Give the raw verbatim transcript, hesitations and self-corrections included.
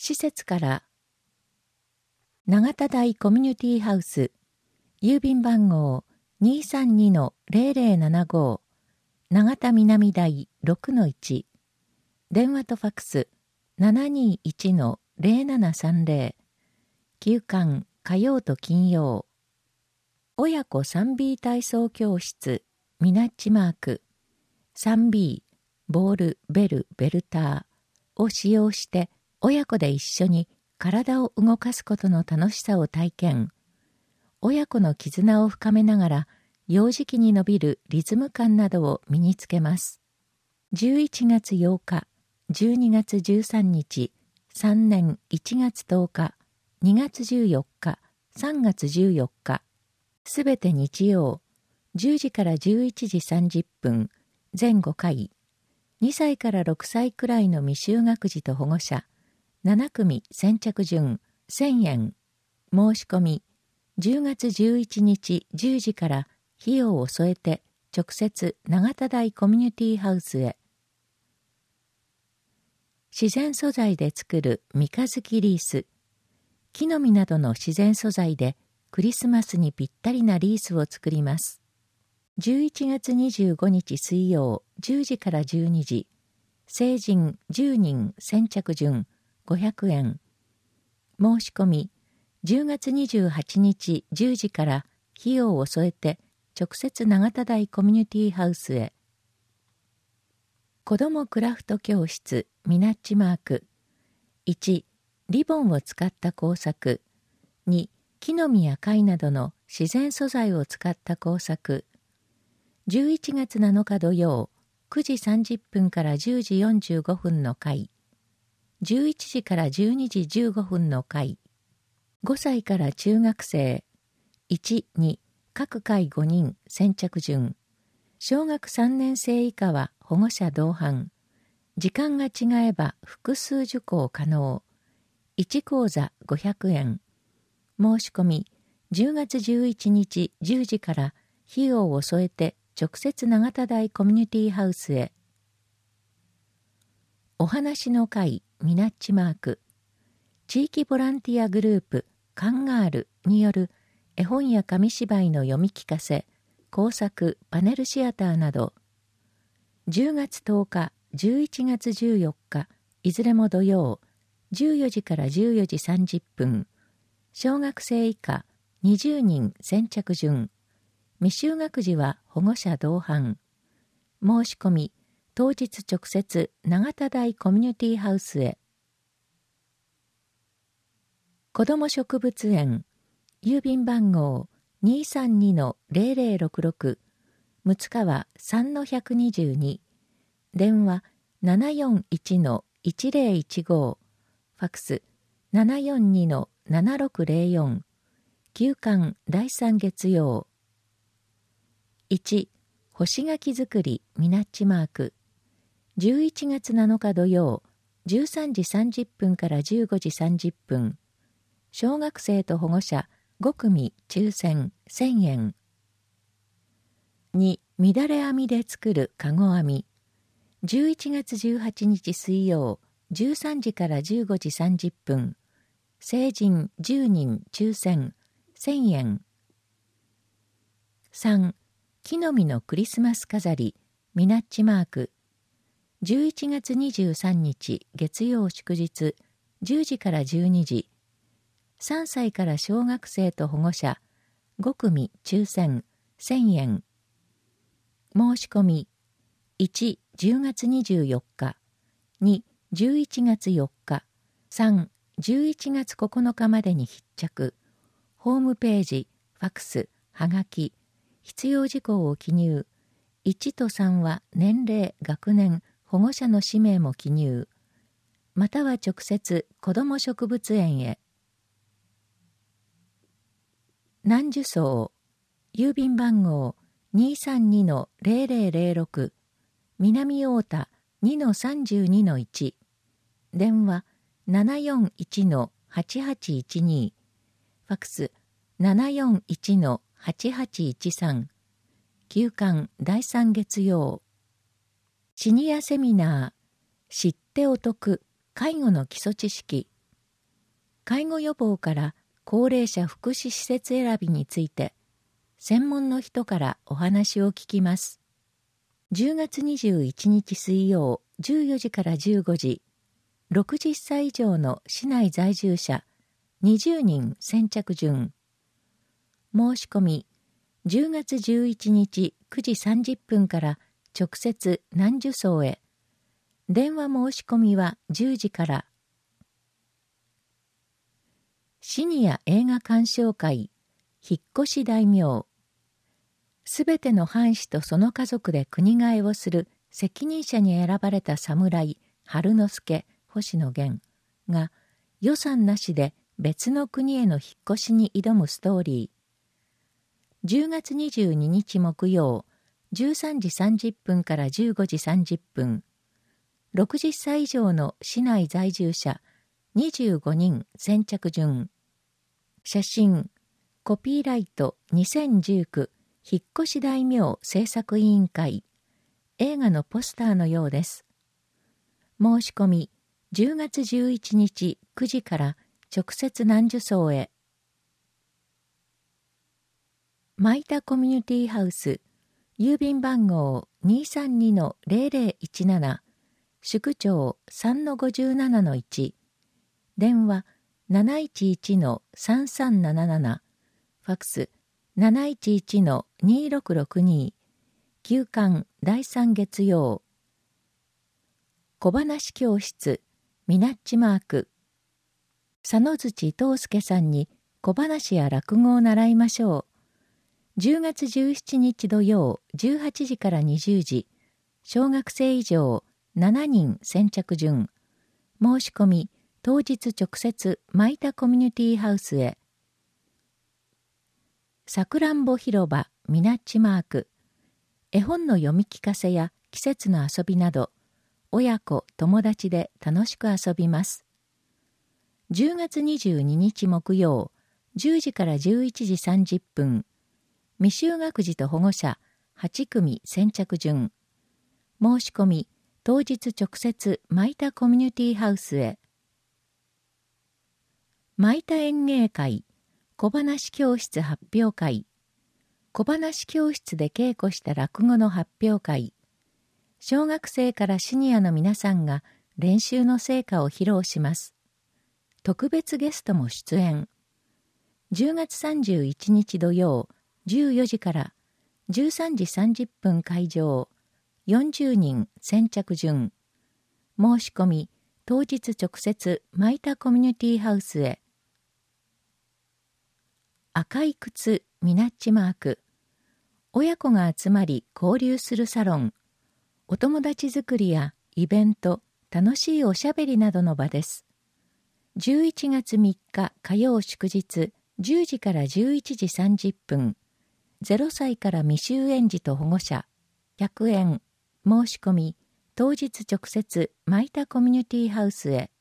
施設から永田台コミュニティハウス、郵便番号 にーさんにのゼロゼロななご、永田南台 ろくのいち、電話とファックス ななにいちのゼロななさんゼロ、休館火曜と金曜、親子 スリービー 体操教室ミナッチマーク スリービー ボール、ベル、ベルターを使用して親子で一緒に体を動かすことの楽しさを体験、親子の絆を深めながら幼児期に伸びるリズム感などを身につけます。じゅういちがつようか、じゅうにがつじゅうさんにち、さんねんいちがつとおか、にがつじゅうよっか、さんがつじゅうよっか、すべて日曜、じゅうじからじゅういちじさんじゅっぷん、ぜんごかい、にさいからろくさいくらいの未就学児と保護者、ななくみ先着順せんえん、申し込み、じゅうがつじゅういちにちじゅうじから費用を添えて直接永田台コミュニティハウスへ。自然素材で作る三日月リース、木の実などの自然素材でクリスマスにぴったりなリースを作ります。じゅういちがつにじゅうごにち水曜じゅうじからじゅうにじ、成人じゅうにん先着順ごひゃくえん、申し込みじゅうがつにじゅうはちにちじゅうじから費用を添えて直接永田台コミュニティハウスへ。子どもクラフト教室ミナッチマーク、いち、リボンを使った工作、に、木の実や貝などの自然素材を使った工作、じゅういちがつなのか土曜くじさんじゅっぷんからじゅうじよんじゅうごふんの会、じゅういちじからじゅうにじじゅうごふんの会、ごさいから中学生、いち、に、各回ごにん先着順、小学さんねんせい以下は保護者同伴、時間が違えば複数受講可能、いちこうざごひゃくえん、申し込みじゅうがつじゅういちにちじゅうじから費用を添えて直接永田台コミュニティハウスへ。お話の会ミナッチマーク、地域ボランティアグループカンガールによる絵本や紙芝居の読み聞かせ、工作、パネルシアターなど、じゅうがつとおか、じゅういちがつじゅうよっか、いずれも土曜、じゅうよじからじゅうよじさんじゅっぷん、小学生以下にじゅうにん先着順、未就学児は保護者同伴、申し込み、当日直接永田台コミュニティハウスへ。子ども植物園、郵便番号 にーさんにのゼロゼロろくろく、むつかわ さんのひゃくにじゅうに、電話 ななよんいちのいちゼロいちご、ファックス ななよんにのななろくゼロよん、休館だいさん月曜。いち、干し柿作りミナッチマーク、じゅういちがつなのか土曜じゅうさんじさんじゅっぷんからじゅうごじさんじゅっぷん、小学生と保護者ごくみ抽選せんえん。に、乱れ編みで作るかご編み、じゅういちがつじゅうはちにち水曜じゅうさんじからじゅうごじさんじゅっぷん、成人じゅうにん抽選せんえん。さん、木の実のクリスマス飾りミナッチマーク、じゅういちがつにじゅうさんにち月曜祝日じゅうじからじゅうにじ、さんさいから小学生と保護者ごくみ抽選せんえん。申し込みいち、じゅうがつにじゅうよっか、に、じゅういちがつよっか、さん、じゅういちがつここのかまでに必着。ホームページ、ファックス、はがき、必要事項を記入。いちとさんは年齢、学年、保護者の氏名も記入。または直接子ども植物園へ。南樹荘、郵便番号 にーさんにのゼロゼロゼロろく、南太田 にのさんじゅうにのいち、電話 ななよんいちのはちはちいちに、ファックス ななよんいちのはちはちいちさん、休館だいさん月曜。シニアセミナー、知ってお得、介護の基礎知識、 介護予防から高齢者福祉施設選びについて、専門の人からお話を聞きます。じゅうがつにじゅういちにち水曜じゅうよじからじゅうごじ、ろくじゅっさい以上の市内在住者にじゅうにん先着順。申し込み、じゅうがつじゅういちにちくじさんじゅっぷんから直接南樹荘へ。電話申し込みはじゅうじから。シニア映画鑑賞会、引っ越し大名。すべての藩士とその家族で国替えをする責任者に選ばれた侍、春之助、星野源が予算なしで別の国への引っ越しに挑むストーリー。じゅうがつにじゅうににち木曜、じゅうさんじさんじゅっぷんからじゅうごじさんじゅっぷん、ろくじゅっさい以上の市内在住者にじゅうごにん先着順。写真、コピーライトにせんじゅうきゅう引っ越し大名制作委員会。映画のポスターのようです。申し込み、じゅうがつじゅういちにちくじから直接南樹荘へ。マイタコミュニティハウス、郵便番号 にーさんにのゼロゼロいちなな、宿長 さんのごじゅうななのいち、電話 なないちいちのさんさんなななな、ファックス なないちいちのにろくろくに、休館だいさん月曜。小話教室、ミナッチマーク。佐野槌東介さんに小話や落語を習いましょう。じゅうがつじゅうしちにち土曜じゅうはちじからにじゅうじ、小学生以上しちにん先着順。申し込み、当日直接マイタコミュニティハウスへ。さくらんぼ広場ミナッチマーク。絵本の読み聞かせや季節の遊びなど、親子友達で楽しく遊びます。じゅうがつにじゅうににち木曜じゅうじからじゅういちじさんじゅっぷん、未就学児と保護者はちくみ先着順。申し込み、当日直接マイタコミュニティハウスへ。マイタ演芸会、小話教室発表会。小話教室で稽古した落語の発表会。小学生からシニアの皆さんが練習の成果を披露します。特別ゲストも出演。じゅうがつさんじゅういちにち土曜じゅうよじからじゅうさんじさんじゅっぷん会場。よんじゅうにん先着順。申し込み、当日直接マイタコミュニティハウスへ。赤い靴ミナッチマーク。親子が集まり交流するサロン。お友達作りやイベント、楽しいおしゃべりなどの場です。じゅういちがつみっか火曜祝日じゅうじからじゅういちじさんじゅっぷん。ゼロさいから未就園児と保護者ひゃくえん。申し込み、当日直接マイタコミュニティハウスへ。